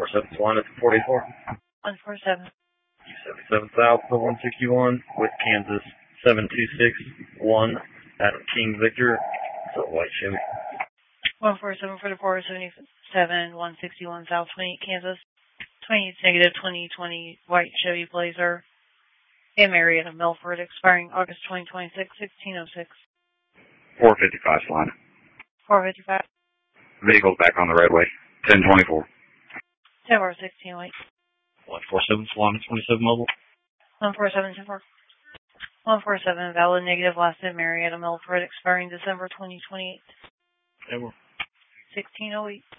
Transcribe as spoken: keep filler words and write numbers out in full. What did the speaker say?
seven Salina to four eighty-four. one four seven. seventy-seven South to one sixty-one with Kansas seven two six one at King Victor. So white Chevy. one four seven for the four seventy-seven, one sixty-one South twenty-eight Kansas. twenty-eight negative twenty twenty white Chevy Blazer. In Marietta, Milford, expiring August twenty twenty-six, sixteen oh six. four fifty-five Salina. four fifty-five. Vehicles back on the roadway. ten twenty-four. ten four sixteen white. one four seven Salina, twenty-seven mobile. one four seven ten four. one four seven valid negative last in Marietta, Milford, expiring December twenty twenty-eight. ten four. sixteen oh eight.